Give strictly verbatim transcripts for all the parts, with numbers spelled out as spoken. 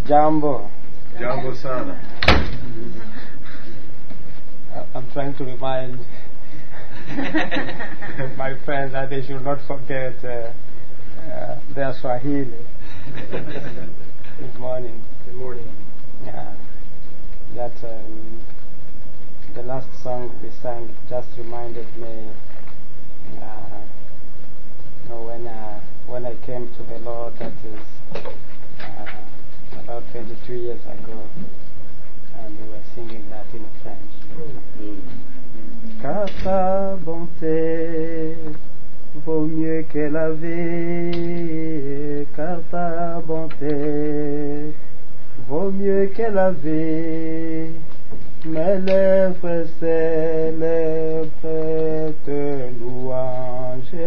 Jambo. Jambo sana. I'm trying to remind my friends that they should not forget uh, uh, their Swahili. Good morning. Good morning. Yeah, that um, the last song we sang just reminded me. Uh, you know, when uh, when I came to the Lord, that is uh, about twenty-two years ago, and we were singing that in French. Mm. Car ta bonté vaut mieux que la vie, car ta bonté vaut mieux que la vie. Mes lèvres célèbrent te louange,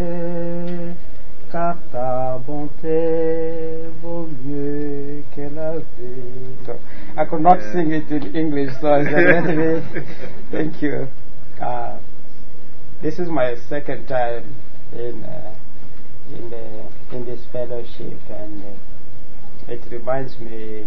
car ta bonté vaut mieux que la vie. So I could not Yeah. sing it in English, so I said, anyway, thank you. Uh, this is my second time in uh, in the in this fellowship, and uh, it reminds me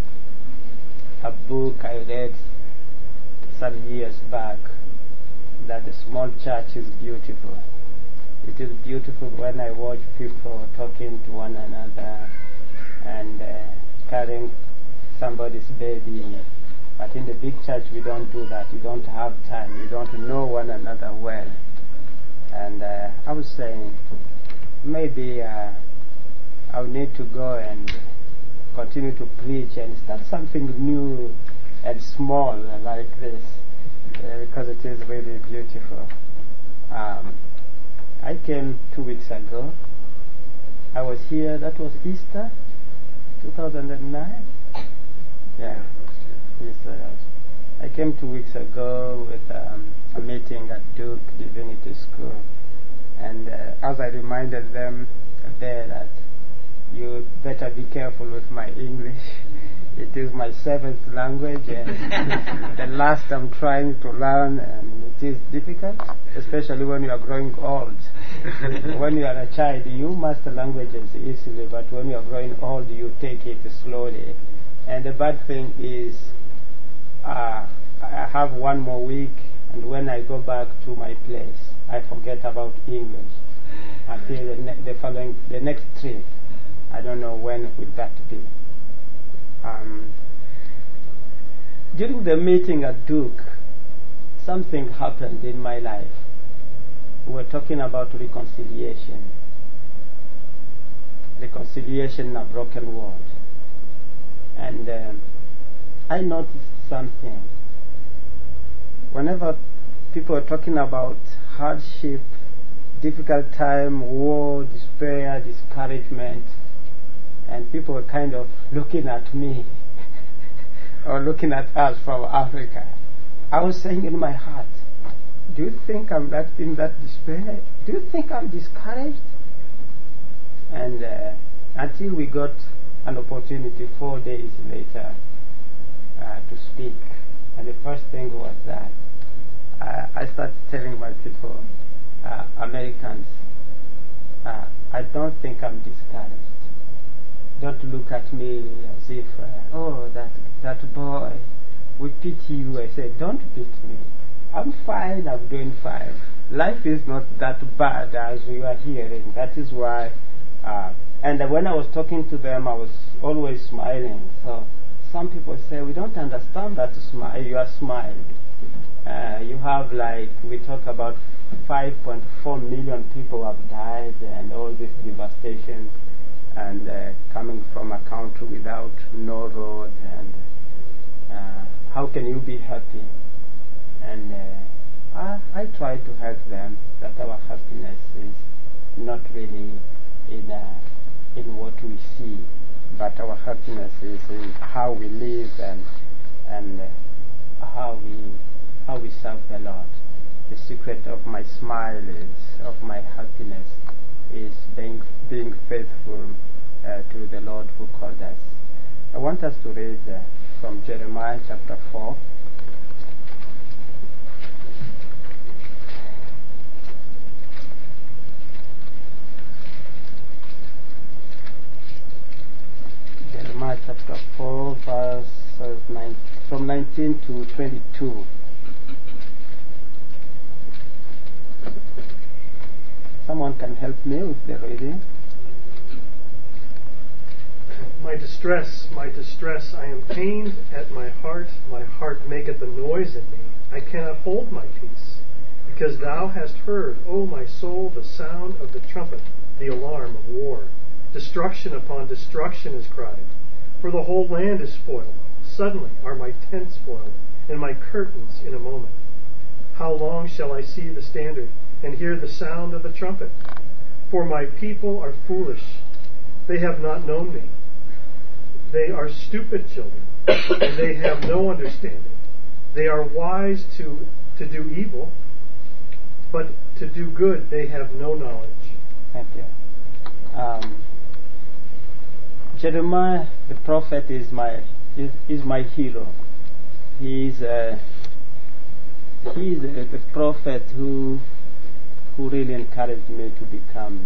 a book I read some years back, that the small church is beautiful. It is beautiful when I watch people talking to one another and uh, carrying somebody's baby. But in the big church we don't do that. We don't have time. We don't know one another well. And uh, I was saying, maybe uh, I'll need to go and continue to preach and start something new and small like this, uh, because it is really beautiful. Um, I came two weeks ago. I was here, that was Easter, two thousand nine. Yeah, Easter. I came two weeks ago with um, a meeting at Duke Divinity School. And uh, as I reminded them there that you better be careful with my English. It is my seventh language, and the last I'm trying to learn, and it is difficult, especially when you are growing old. When you are a child, you master languages easily, but when you are growing old, you take it slowly. And the bad thing is, uh, I have one more week, and when I go back to my place, I forget about English until the, ne- the following, the next trip. I don't know when will that be. Um, during the meeting at Duke, something happened in my life. We were talking about reconciliation. Reconciliation in a broken world. And um, I noticed something. Whenever people are talking about hardship, difficult time, war, despair, discouragement, and people were kind of looking at me or looking at us from Africa, I was saying in my heart, do you think I'm that in that despair? Do you think I'm discouraged? And uh, until we got an opportunity four days later uh, to speak, and the first thing was that uh, I started telling my people, uh, Americans, uh, I don't think I'm discouraged. Don't look at me as if, uh, oh, that that boy, we pity you. I said, don't pity me. I'm fine, I'm doing fine. Life is not that bad as you are hearing. That is why, uh, and when I was talking to them, I was always smiling. So some people say, we don't understand that smile. You are smiling. Uh, you have, like, we talk about five point four million people have died, and all this devastation, and uh, coming from a country without no road, and uh, how can you be happy? And uh, I, I try to help them that our happiness is not really in uh, in what we see, but our happiness is in how we live and and uh, how we how we serve the Lord. The secret of my smile is of my happiness is being being faithful uh, to the Lord who called us. I want us to read uh, from Jeremiah chapter four. Jeremiah chapter chapter four, verse nine, from nineteen to twenty-two. Someone can help me with the reading. My distress, my distress, I am pained at my heart, my heart maketh a noise in me. I cannot hold my peace, because thou hast heard, O my soul, the sound of the trumpet, the alarm of war. Destruction upon destruction is cried, for the whole land is spoiled. Suddenly are my tents spoiled, and my curtains in a moment. How long shall I see the standard, and hear the sound of the trumpet? For my people are foolish, they have not known me. They are stupid children, and they have no understanding. They are wise to, to do evil, but to do good they have no knowledge. Thank you. Um, Jeremiah the prophet is my is, is my hero. He is uh, he is the, the prophet who who really encouraged me to become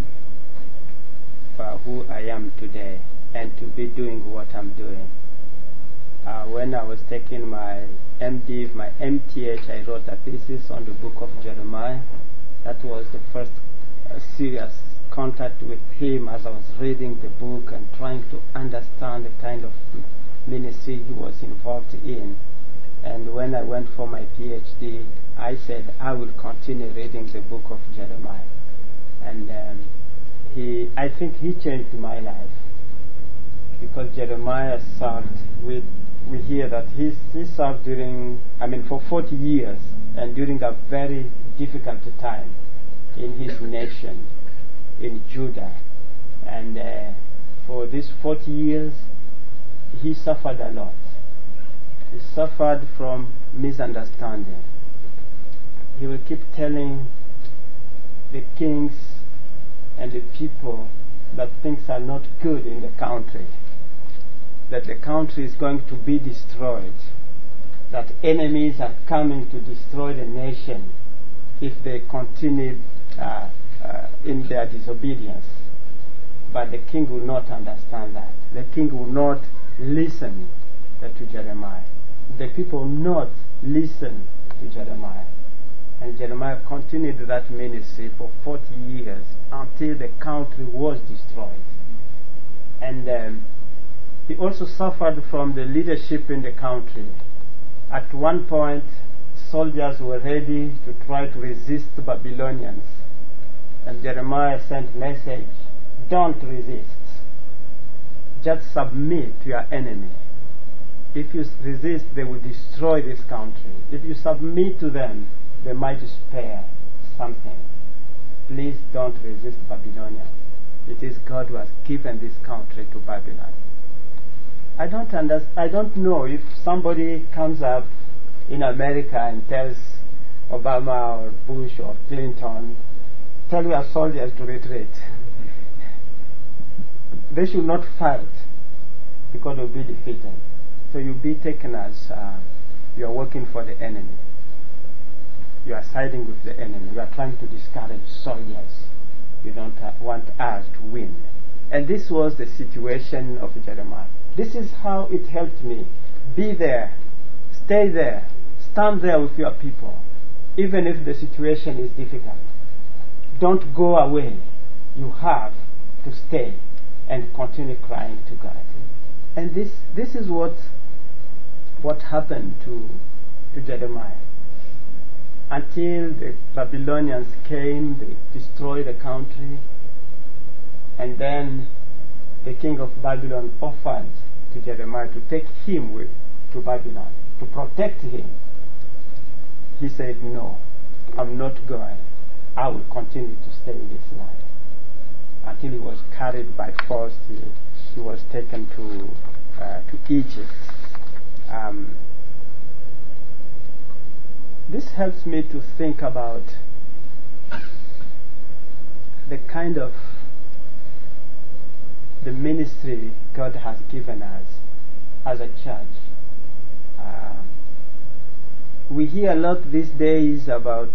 uh, who I am today, and to be doing what I'm doing. Uh, when I was taking my M D, my M T H, I wrote a thesis on the book of Jeremiah. That was the first uh, serious contact with him as I was reading the book and trying to understand the kind of ministry he was involved in. And when I went for my PhD, I said I will continue reading the book of Jeremiah. And um, he, I think he changed my life, because Jeremiah served with, we hear that he, he served during, I mean, for forty years, and during a very difficult time in his nation, in Judah. And uh, for these forty years, he suffered a lot. He suffered from misunderstanding. He will keep telling the kings and the people that things are not good in the country, that the country is going to be destroyed, that enemies are coming to destroy the nation if they continue uh, uh, in their disobedience. But the king will not understand that. The king will not listen uh, to Jeremiah. The people will not listen to Jeremiah. And Jeremiah continued that ministry for forty years until the country was destroyed. And um, he also suffered from the leadership in the country. At one point, soldiers were ready to try to resist the Babylonians. And Jeremiah sent a message: don't resist. Just submit to your enemy. If you resist, they will destroy this country. If you submit to them, they might spare something. Please don't resist Babylonians. It is God who has given this country to Babylon. I don't understand. I don't know if somebody comes up in America and tells Obama or Bush or Clinton, tell your soldiers to retreat. They should not fight, because they'll be defeated. So you'll be taken as uh, you're working for the enemy. You are siding with the enemy. You are trying to discourage soldiers. You don't uh, want us to win. And this was the situation of Jeremiah. This is how it helped me. Be there. Stay there. Stand there with your people, even if the situation is difficult. Don't go away. You have to stay and continue crying to God. And this this is what what happened to to Jeremiah. Until the Babylonians came, they destroyed the country, and then the king of Babylon offered to Jeremiah to take him with to Babylon, to protect him. He said, no, I'm not going. I will continue to stay in this land. Until he was carried by force, he, he was taken to uh, to Egypt. Um, this helps me to think about the kind of the ministry God has given us as a church. Uh, we hear a lot these days about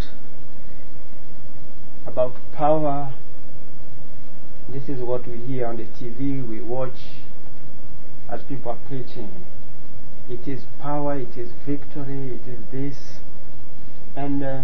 about power. This is what we hear on the T V, we watch. as people are preaching. It is power, it is victory, it is this. And uh,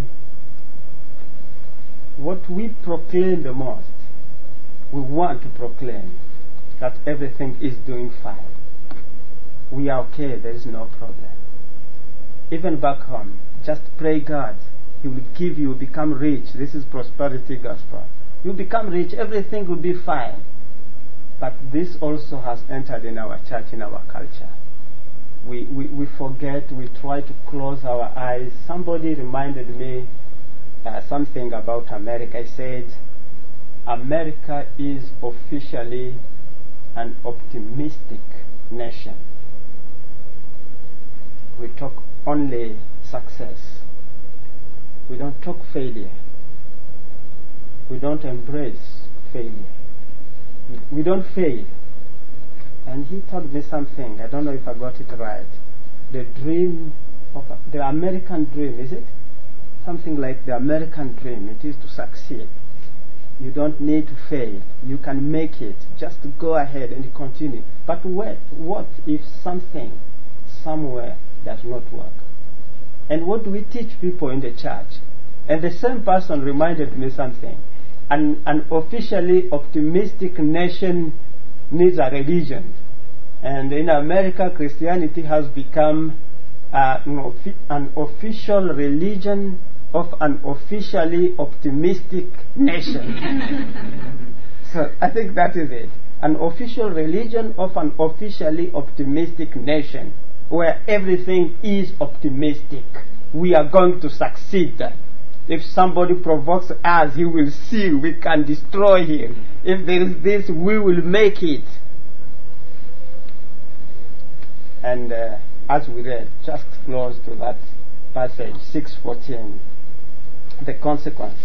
what we proclaim the most, we want to proclaim that everything is doing fine. We are okay, there is no problem. Even back home, just pray God. He will give you, become rich. This is prosperity gospel. You become rich, everything will be fine. But this also has entered in our church, in our culture. We, we, we forget, we try to close our eyes. Somebody reminded me uh, something about America. He said, America is officially an optimistic nation. We talk only success. We don't talk failure. We don't embrace failure. We don't fail. And he told me something, I don't know if I got it right. The dream of the American dream, is it? Something like the American dream, it is to succeed. You don't need to fail. You can make it. Just go ahead and continue. But what, what if something somewhere does not work? And what do we teach people in the church? And the same person reminded me something. An, an officially optimistic nation needs a religion. And in America, Christianity has become uh, an, offi- an official religion of an officially optimistic nation. So I think that is it. An official religion of an officially optimistic nation, where everything is optimistic. We are going to succeed. If somebody provokes us, he will see we can destroy him. If there is this, we will make it. And uh, as we read, just close to that passage, six fourteen, the consequence.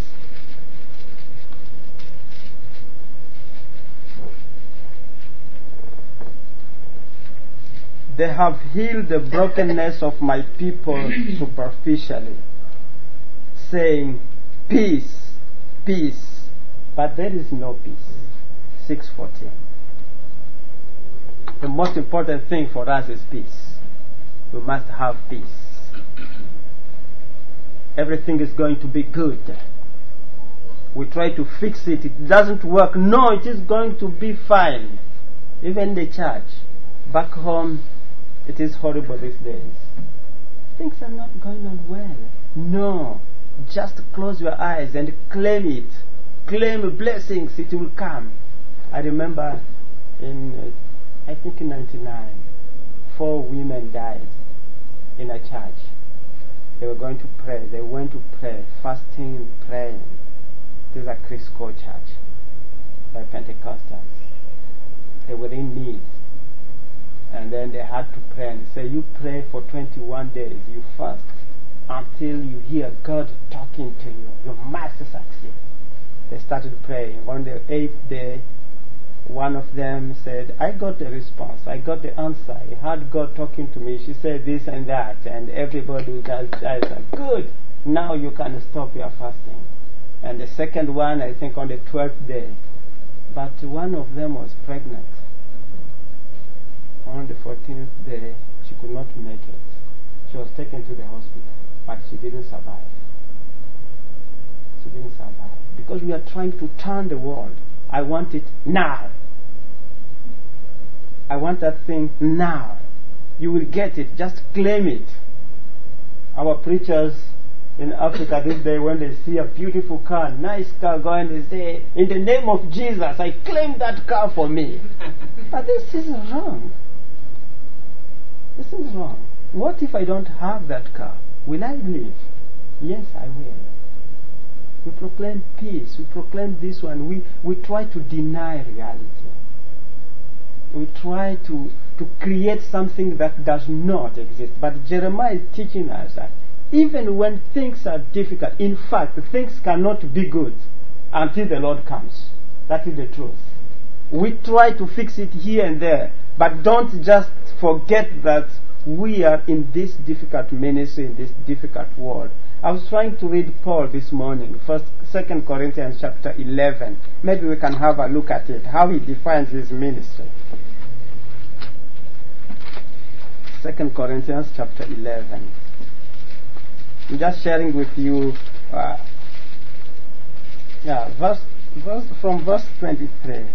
They have healed the brokenness of my people superficially, saying, peace, peace, but there is no peace. six fourteen. The most important thing for us is peace. We must have peace. Everything is going to be good. We try to fix it. It doesn't work. No, it is going to be fine. Even the church. Back home, it is horrible these days. Things are not going on well. No. Just close your eyes and claim it. Claim blessings, it will come. I remember in, uh, I think in ninety-nine, four women died in a church. They were going to pray. They went to pray, fasting, praying. This is a Crisco church by Pentecostals. They were in need. And then they had to pray and say, you pray for twenty-one days, you fast until you hear God talking to you. You must succeed. They started praying. On the eighth day, one of them said, I got the response. I got the answer. I heard God talking to me. She said this and that. And everybody just said, good. Now you can stop your fasting. And the second one, I think on the twelfth day. But one of them was pregnant. On the fourteenth day, she could not make it. She was taken to the hospital, but she didn't survive. She didn't survive. Because we are trying to turn the world. I want it now. I want that thing now. You will get it. Just claim it. Our preachers in Africa this day, when they see a beautiful car, nice car, go and they say, in the name of Jesus, I claim that car for me. But this is wrong. This is wrong. What if I don't have that car? Will I live? Yes, I will. We proclaim peace. We proclaim this one. We, we try to deny reality. We try to, to create something that does not exist. But Jeremiah is teaching us that even when things are difficult, in fact, things cannot be good until the Lord comes. That is the truth. We try to fix it here and there, but don't just forget that we are in this difficult ministry, in this difficult world. I was trying to read Paul this morning, First, Second Corinthians chapter eleven. Maybe we can have a look at it, how he defines his ministry. Second Corinthians chapter eleven. I'm just sharing with you, uh, yeah, verse, verse from verse twenty-three.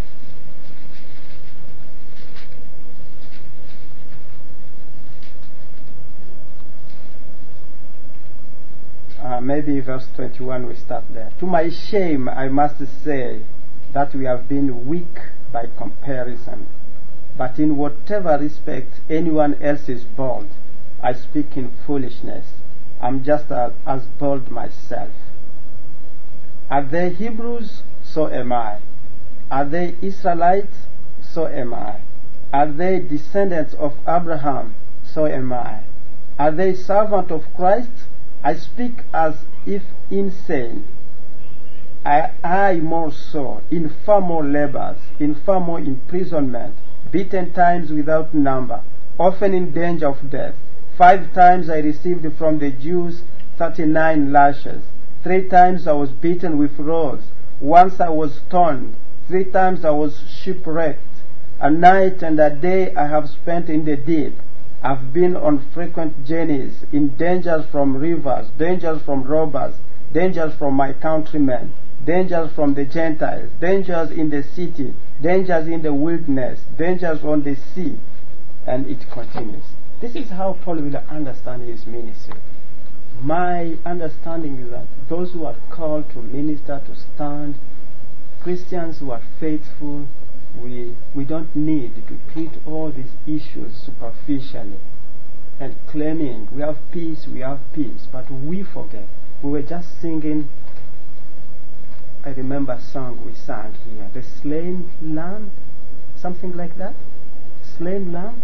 Uh, maybe verse twenty-one we start there. To my shame, I must say that we have been weak by comparison. But in whatever respect anyone else is bold, I speak in foolishness. I'm just a, as bold myself. Are they Hebrews? So am I. Are they Israelites? So am I. Are they descendants of Abraham? So am I. Are they servants of Christ? I speak as if insane. I, I more so, in far more labors, in far more imprisonment, beaten times without number, often in danger of death. Five times I received from the Jews thirty-nine lashes. Three times I was beaten with rods. Once I was stoned. Three times I was shipwrecked. A night and a day I have spent in the deep. I've been on frequent journeys, in dangers from rivers, dangers from robbers, dangers from my countrymen, dangers from the Gentiles, dangers in the city, dangers in the wilderness, dangers on the sea. And it continues. This is how Paul will understand his ministry. My understanding is that those who are called to minister, to stand, Christians who are faithful, we, we don't need to treat all these issues superficially and claiming we have peace, we have peace, but we forget. We were just singing, I remember a song we sang here, the slain lamb, something like that. Slain lamb?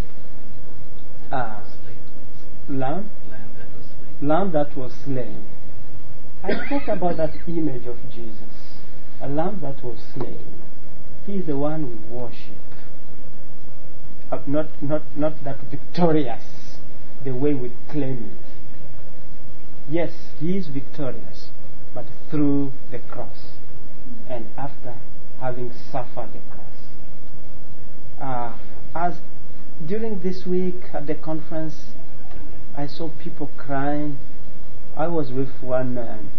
Ah, lamb? Lamb that was slain. I think about that image of Jesus, a lamb that was slain. He is the one we worship. Uh, not, not, not that victorious, the way we claim it. Yes, he is victorious, but through the cross and after having suffered the cross. Uh, as during this week at the conference, I saw people crying. I was with one man.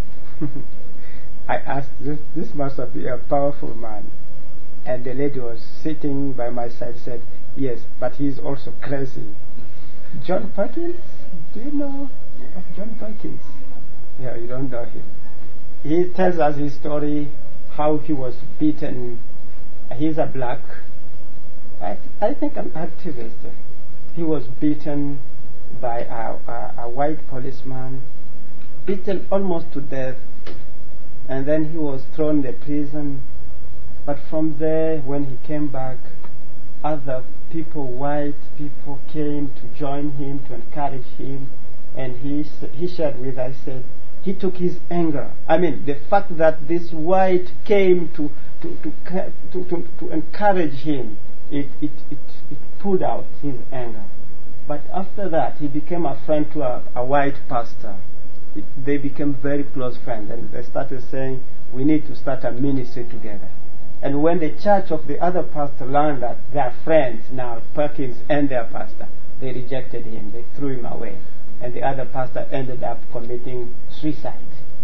I asked, this, this must be a powerful man. And the lady was sitting by my side, said, yes, but he's also crazy. John Perkins? Do you know of John Perkins? Yeah, you don't know him. He tells us his story, how he was beaten. He's a black, I, I think an activist. He was beaten by a, a, a white policeman, beaten almost to death, and then he was thrown in the prison. But from there, when he came back, other people, white people, came to join him, to encourage him, and he he shared with us, said, he took his anger. I mean, the fact that this white came to to to to, to, to encourage him, it, it it it pulled out his anger. But after that, he became a friend to a, a white pastor. It, they became very close friends, and they started saying, we need to start a ministry together. And when the church of the other pastor learned that they are friends now, Perkins and their pastor, they rejected him. They threw him away. And the other pastor ended up committing suicide.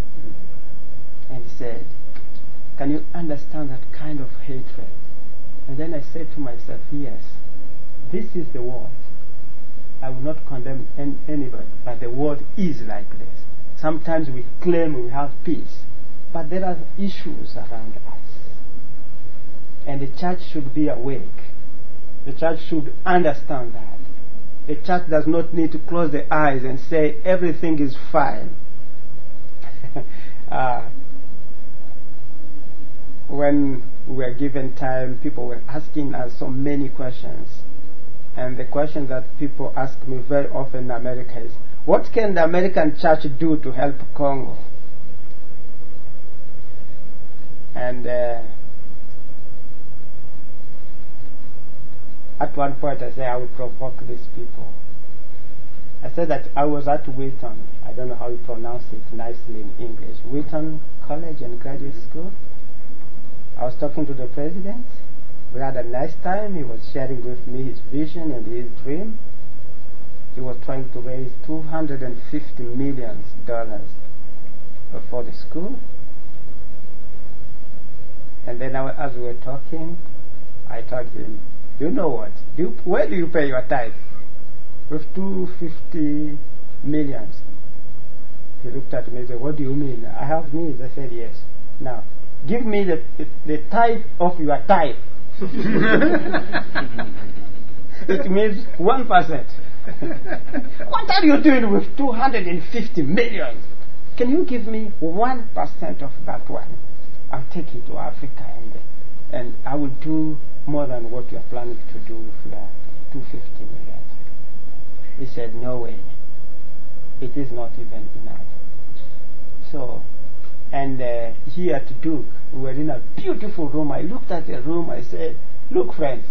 And he said, can you understand that kind of hatred? And then I said to myself, yes, this is the world. I will not condemn an- anybody, but the world is like this. Sometimes we claim we have peace, but there are issues around us. And the church should be awake. The church should understand that. The church does not need to close the eyes and say everything is fine. uh, when we were given time, people were asking us so many questions. And the question that people ask me very often in America is, what can the American church do to help Congo? And uh, at one point I said I will provoke these people. I said that I was at Wheaton, I don't know how you pronounce it nicely in English, Wheaton College and Graduate School. I was talking to the president. We had a nice time. He was sharing with me his vision and his dream. trying to raise two hundred fifty million dollars for the school. And then I, as we were talking, I told him, you know what? Do you, where do you pay your tithe? With two hundred fifty million. He looked at me and said, what do you mean? I have needs. I said, yes. Now, give me the, the, the tithe of your tithe. It means one percent. What are you doing with two hundred fifty million? Can you give me one percent of that one? I'll take it to Africa and, and I will do more than what you are planning to do with your two hundred fifty million. He said, no way. It is not even enough. So, and uh, here at Duke, we were in a beautiful room. I looked at the room, I said, look friends,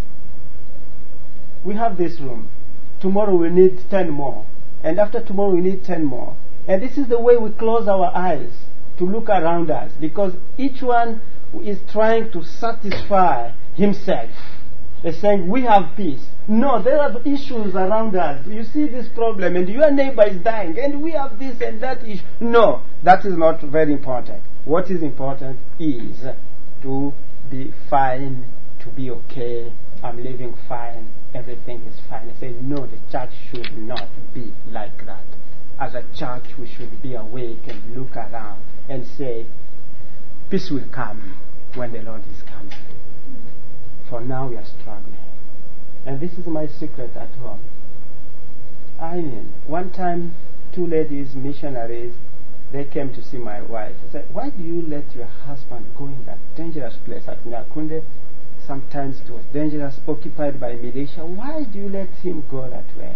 we have this room. Tomorrow we need ten more. And after tomorrow we need ten more. And this is the way we close our eyes to look around us, because each one is trying to satisfy himself. They're saying, we have peace. No, there are issues around us. You see this problem, and your neighbor is dying, and we have this and that issue. No, that is not very important. What is important is to be fine, to be okay. I'm living fine. Everything is fine. I say, no, the church should not be like that. As a church, we should be awake and look around and say, peace will come when the Lord is coming. For now, we are struggling. And this is my secret at home. I mean, one time, two ladies, missionaries, they came to see my wife. I said, why do you let your husband go in that dangerous place at Nyakunde? Sometimes it was dangerous, occupied by militia. Why do you let him go that way?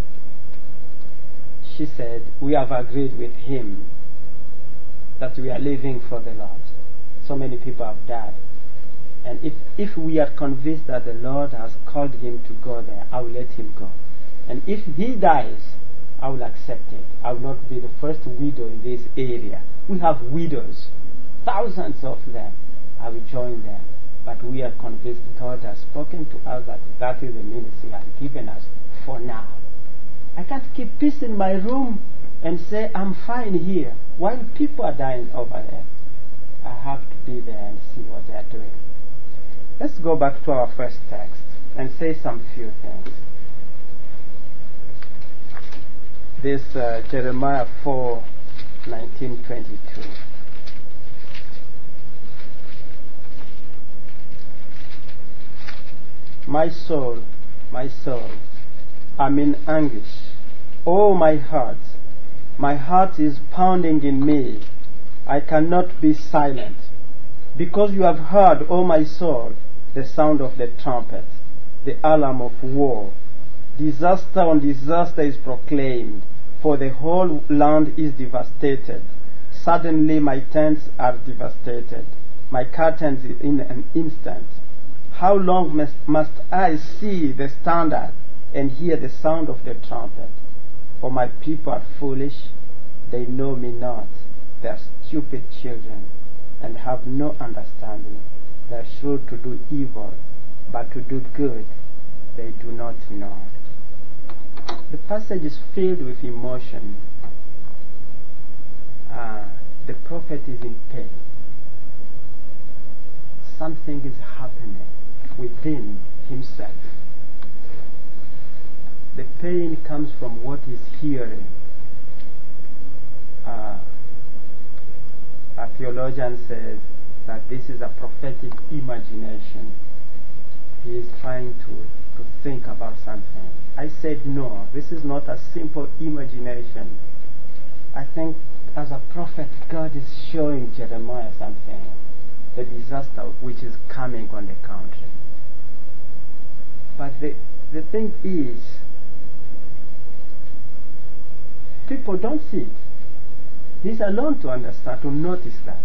She said, we have agreed with him that we are living for the Lord. So many people have died. And if, if we are convinced that the Lord has called him to go there, I will let him go. And if he dies, I will accept it. I will not be the first widow in this area. We have widows, thousands of them. I will join them. But we are convinced God has spoken to us that that is the ministry He has given us for now. I can't keep peace in my room and say I'm fine here while people are dying over there. I have to be there and see what they are doing. Let's go back to our first text and say some few things. This uh, Jeremiah four, nineteen, twenty-two. My soul, my soul, I'm in anguish. Oh, my heart, my heart is pounding in me. I cannot be silent. Because you have heard, O my soul, the sound of the trumpet, the alarm of war. Disaster on disaster is proclaimed, for the whole land is devastated. Suddenly my tents are devastated, my curtains in an instant. How long must, must I see the standard and hear the sound of the trumpet? For my people are foolish, they know me not. They are stupid children and have no understanding. They are shrewd to do evil, but to do good they do not know. The passage is filled with emotion. Uh, the prophet is in pain. Something is happening within himself. The pain comes from what he's hearing. Uh, a theologian says that this is a prophetic imagination. He is trying to, to think about something. I said no, this is not a simple imagination. I think as a prophet, God is showing Jeremiah something, the disaster which is coming on the country. But the, the thing is, people don't see it. He's alone to understand, to notice that.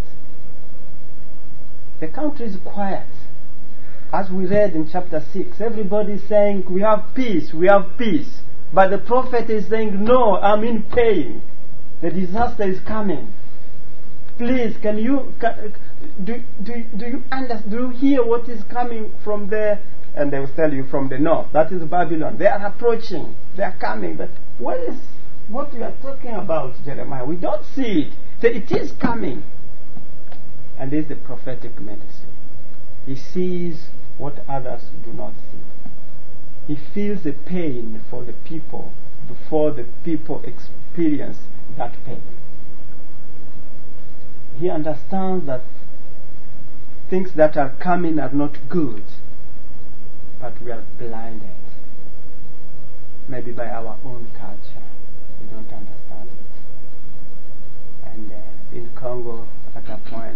The country is quiet. As we read in chapter six, everybody is saying, we have peace, we have peace. But the prophet is saying, no, I'm in pain. The disaster is coming. Please, can you, can, do, do, do you understand, do you hear what is coming from there? And they will tell you from the north. That is Babylon. They are approaching. They are coming. But what is what you are talking about, Jeremiah. We don't see it. So it is coming. And this is the prophetic medicine. He sees what others do not see. He feels the pain for the people before the people experience that pain. He understands that things that are coming are not good, but we are blinded. Maybe by our own culture. We don't understand it. And uh, in Congo, at a point,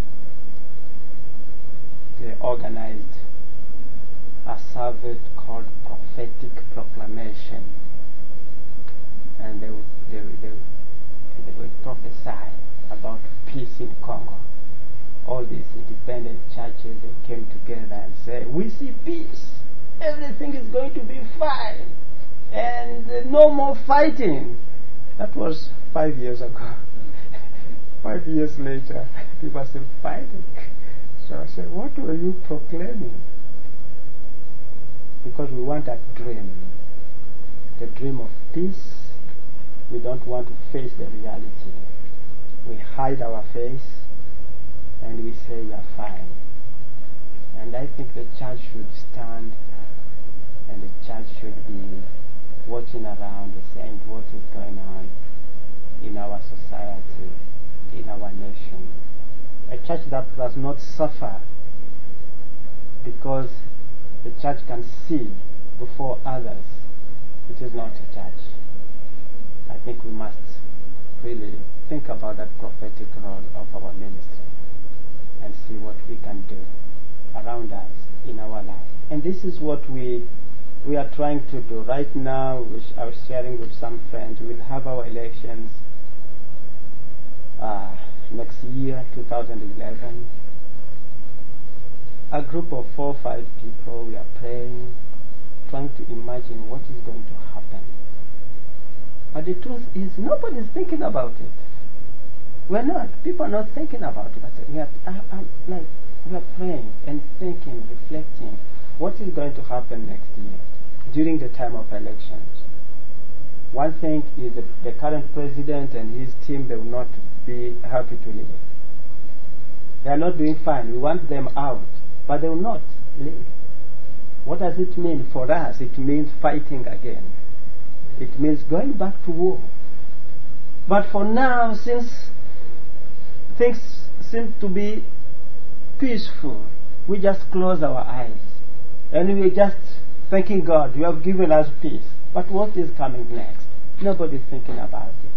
they organized a service called Prophetic Proclamation. And they would, they, would, they, would, they would prophesy about peace in Congo. All these independent churches, they came together and said, we see peace. Everything is going to be fine. And uh, no more fighting. That was five years ago. Five years later, people are still fighting. So I said, what were you proclaiming? Because we want a dream. The dream of peace. We don't want to face the reality. We hide our face and we say we are fine. And I think the church should stand and the church should be watching around and saying what is going on in our society, in our nation. A church that does not suffer because the church can see before others, it is not a church. I think we must really think about that prophetic role of our ministry and see what we can do around us in our life. And this is what we we are trying to do. Right now, which I was sharing with some friends, we will have our elections uh, next year, two thousand eleven. A group of four or five people, we are praying, trying to imagine what is going to happen. But the truth is, nobody is thinking about it. We're not. People are not thinking about it. But we are, uh, uh, like, we are praying and thinking, reflecting. What is going to happen next year during the time of elections? One thing is that the current president and his team, they will not be happy to leave. They are not doing fine. We want them out, but they will not leave. What does it mean for us? It means fighting again. It means going back to war. But for now, since things seem to be peaceful, we just close our eyes. And we're just thanking God, you have given us peace. But what is coming next? Nobody's thinking about it.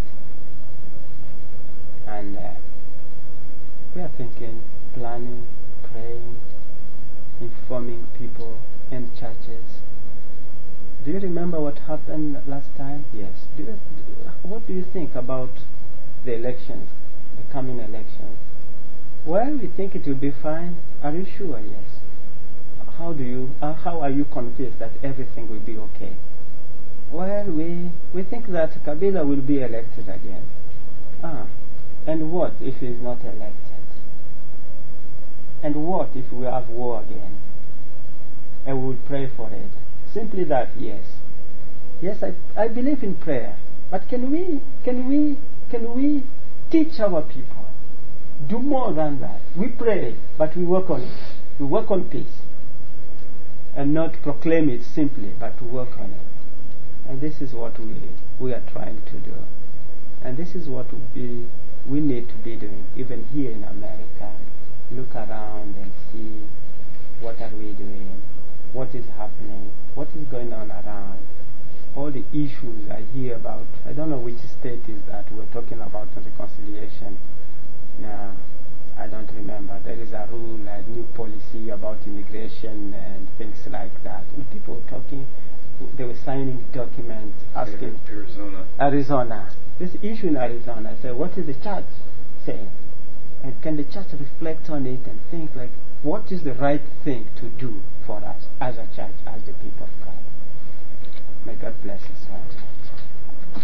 And uh, we are thinking, planning, praying, informing people and churches. Do you remember what happened last time? Yes. Do you, what do you think about the elections, the coming elections? Well, we think it will be fine. Are you sure? Yes. How do you? Uh, how are you convinced that everything will be okay? Well, we we think that Kabila will be elected again. Ah, and what if he is not elected? And what if we have war again? And we will pray for it. Simply that, yes. Yes, I, I believe in prayer. But can we, can we, can we teach our people? Do more than that. We pray, but we work on it. We work on peace. And not proclaim it simply, but to work on it. And this is what we, we are trying to do. And this is what we, we need to be doing, even here in America. Look around and see what are we doing, what is happening, what is going on around. All the issues I hear about, I don't know which state is that, we're talking about reconciliation. Now, I don't remember. There is a rule, a new policy about immigration and things like that. And people were talking, they were signing documents asking... Arizona. Arizona. This issue in Arizona, I said, what is the church saying? And can the church reflect on it and think like, what is the right thing to do for us as a church, as the people of God? May God bless us all.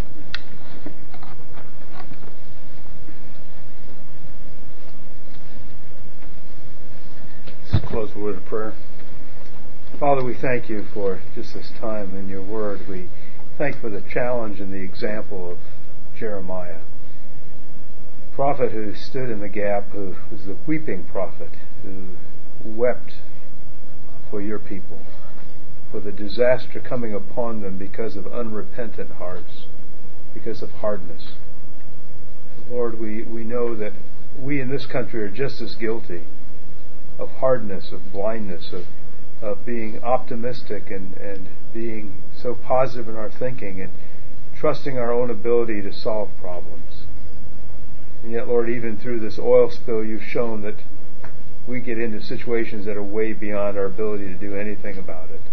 Let's close with a word of prayer. Father, we thank you for just this time in your word. We Thank you for the challenge and the example of Jeremiah, prophet who stood in the gap, who was the weeping prophet, who wept for your people, for the disaster coming upon them because of unrepentant hearts, because of hardness. Lord, we, we know that we in this country are just as guilty of hardness, of blindness, of, of being optimistic and, and being so positive in our thinking and trusting our own ability to solve problems. And yet, Lord, even through this oil spill, you've shown that we get into situations that are way beyond our ability to do anything about it.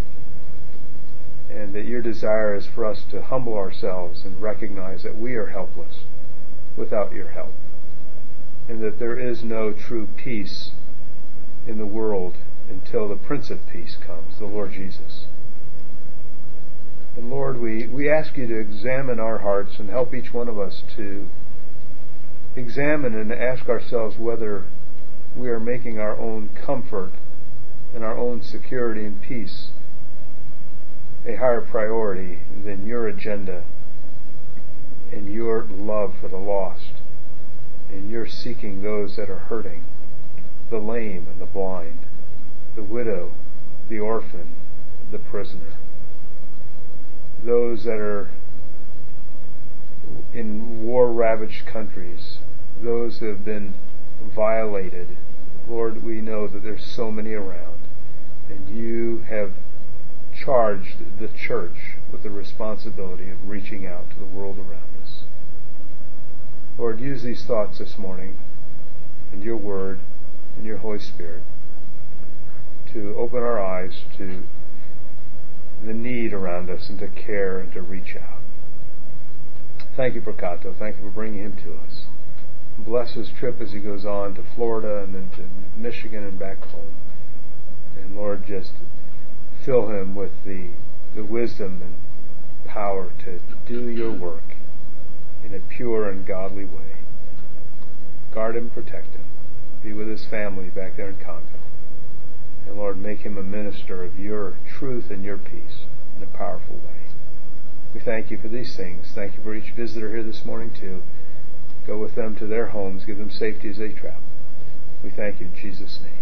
And that your desire is for us to humble ourselves and recognize that we are helpless without your help. And that there is no true peace in the world until the Prince of Peace comes, the Lord Jesus. And Lord, we, we ask you to examine our hearts and help each one of us to examine and ask ourselves whether we are making our own comfort and our own security and peace a higher priority than your agenda and your love for the lost, and your seeking those that are hurting, the lame and the blind, the widow, the orphan, the prisoner, those that are in war-ravaged countries, those that have been violated. Lord, we know that there's so many around, and you have charged the church with the responsibility of reaching out to the world around us. Lord, use these thoughts this morning and your word and your Holy Spirit to open our eyes to the need around us and to care and to reach out. Thank you for Cato. Thank you for bringing him to us. Bless his trip as he goes on to Florida and then to Michigan and back home. And Lord, just fill him with the, the wisdom and power to do your work in a pure and godly way. Guard him, protect him. Be with his family back there in Congo. And Lord, make him a minister of your truth and your peace in a powerful way. We thank you for these things. Thank you for each visitor here this morning too. Go with them to their homes. Give them safety as they travel. We thank you in Jesus' name.